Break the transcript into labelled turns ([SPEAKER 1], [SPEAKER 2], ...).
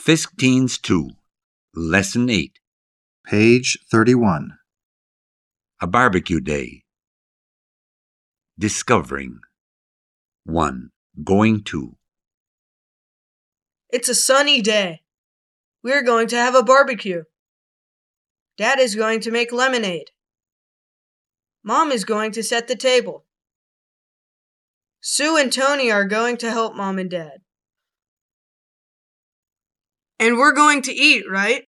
[SPEAKER 1] Fisk Teens 2, Lesson 8.
[SPEAKER 2] Page 31.
[SPEAKER 1] A Barbecue Day. Discovering. 1. Going to.
[SPEAKER 3] It's a sunny day. We're going to have a barbecue. Dad is going to make lemonade. Mom is going to set the table. Sue and Tony are going to help Mom and Dad. And we're going to eat, right?